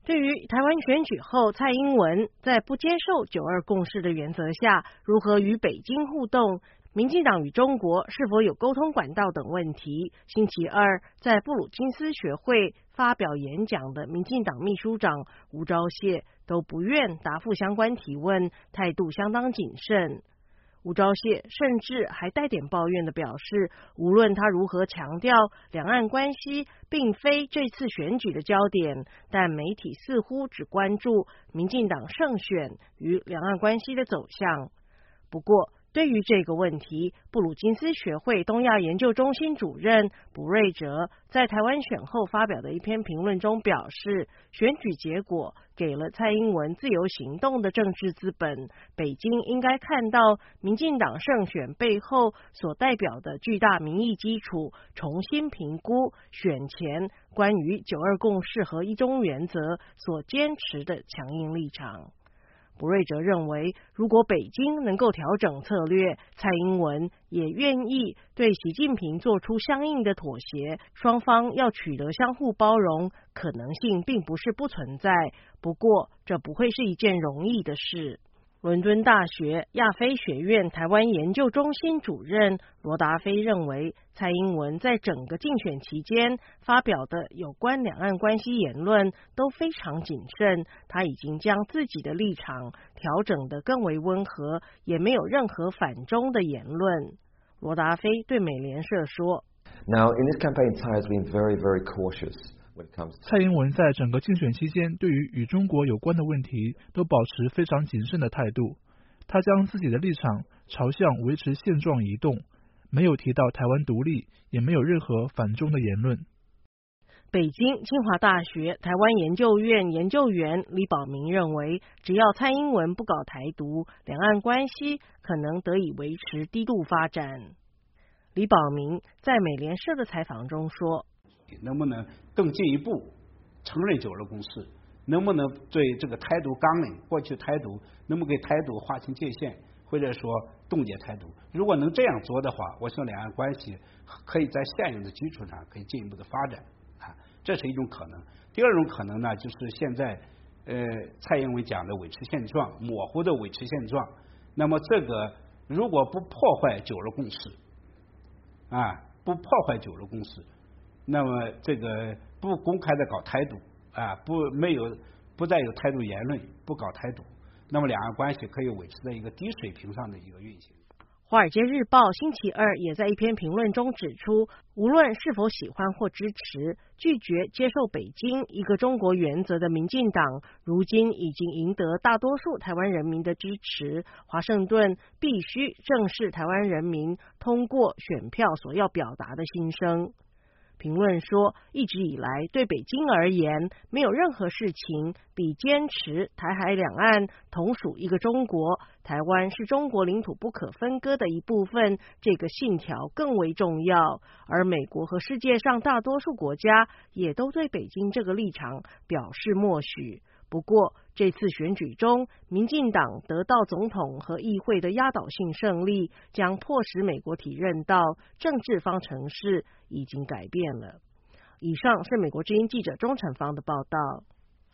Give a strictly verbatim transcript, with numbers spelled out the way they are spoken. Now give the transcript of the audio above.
对于台湾选举后，蔡英文在不接受九二共识的原则下，如何与北京互动，民进党与中国是否有沟通管道等问题，星期二在布鲁金斯学会发表演讲的民进党秘书长吴钊燮都不愿答复相关提问，态度相当谨慎。吴钊燮甚至还带点抱怨的表示，无论他如何强调两岸关系并非这次选举的焦点，但媒体似乎只关注民进党胜选与两岸关系的走向。不过对于这个问题，布鲁金斯学会东亚研究中心主任卜瑞哲在台湾选后发表的一篇评论中表示，选举结果给了蔡英文自由行动的政治资本，北京应该看到民进党胜选背后所代表的巨大民意基础，重新评估选前关于九二共识和一中原则所坚持的强硬立场。卜瑞哲认为，如果北京能够调整策略，蔡英文也愿意对习近平做出相应的妥协，双方要取得相互包容，可能性并不是不存在。不过，这不会是一件容易的事。伦敦大学亚非学院台湾研究中心主任罗达菲认为，蔡英文在整个竞选期间发表的有关两岸关系言论都非常谨慎，他已经将自己的立场调整得更为温和，也没有任何反中的言论。罗达菲对美联社说 Now, in this campaign, Tsai has been very, very cautious. 蔡英文在整个竞选期间，对于与中国有关的问题都保持非常谨慎的态度。他将自己的立场朝向维持现状移动，没有提到台湾独立，也没有任何反中的言论。 北京清华大学台湾研究院研究员李宝明认为，只要蔡英文不搞台独，两岸关系可能得以维持低度发展。李宝明在美联社的采访中说， 能不能更进一步承认九二共识？能不能对这个台独纲领，过去台独能不能给台独划清界限，或者说冻结台独？如果能这样做的话，我想两岸关系可以在现有的基础上可以进一步的发展啊，这是一种可能。第二种可能呢，就是现在呃蔡英文讲的维持现状，模糊的维持现状。那么这个如果不破坏九二共识啊，不破坏九二共识。那么这个不公开的搞台独啊，不没有不再有台独言论，不搞台独，那么两岸关系可以维持在一个低水平上的一个运行。 华尔街日报星期二也在一篇评论中指出，无论是否喜欢或支持，拒绝接受北京一个中国原则的民进党，如今已经赢得大多数台湾人民的支持。华盛顿必须正视台湾人民通过选票所要表达的心声。评论说，一直以来对北京而言，没有任何事情比坚持台海两岸同属一个中国，台湾是中国领土不可分割的一部分，这个信条更为重要。而美国和世界上大多数国家也都对北京这个立场表示默许。不过，这次选举中，民进党得到总统和议会的压倒性胜利，将迫使美国体认到政治方程式已经改变了。以上是美国之音记者钟成芳的报道。